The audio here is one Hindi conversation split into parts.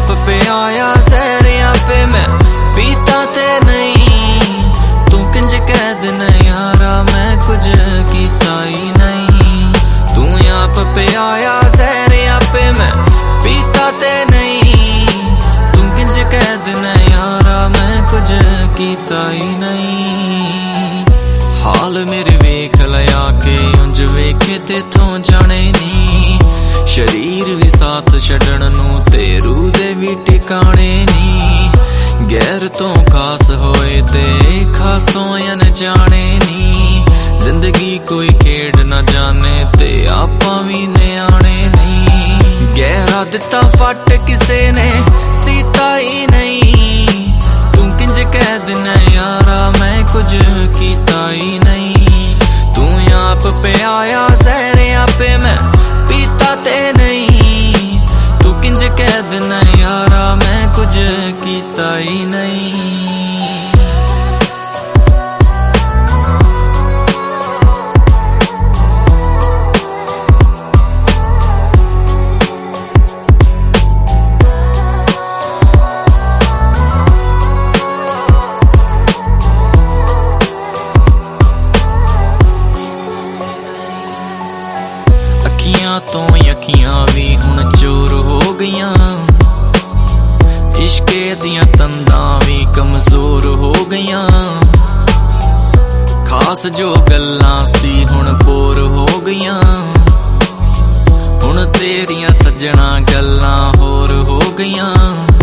आप पे आया सहरिया पे मैं पीता ते नहीं, तू किंज कैद न यारा मैं कुछ कीता ही नहीं। तू आप पे आया सहरिया पे मैं पीता ते नहीं, तू किंज कैद न यारा मैं कुछ कीता ही नहीं। हाल मेरे वेख लया के उंज वेखे ते थों जाने नी, शरीर भी साथ छड़न नू ते रूह दे भी टिकाने नी। गैर तो खास होए ते खासों अनजाने नी, जिंदगी कोई खेड न जाने ते आपां भी न्याणे नहीं। गहरा दिता फट किसे ने सीता ही नहीं, तू किंज कैद न यारा मैं कुछ कीता ही नहीं। तू आप पे आया सहरिया पे मैं पीता ते नहीं, तू किंज कैद न यारा मैं कुछ कीता ही नहीं। अखियां तो अखियां भी हुण चोर हो गईयां, इश्के दियां तंदां भी कमजोर हो गईयां। खास जो गल्लां सी हुण बोर हो गईयां, हुण तेरियां सजना गल्लां होर हो गईयां।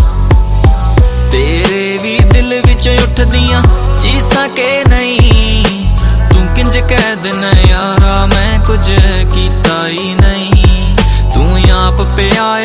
तेरे भी दिल विच उठदियां चीसां के नहीं, तू किंज कैद न यारा मैं कुछ कीता ही नहीं। तू आप पे आया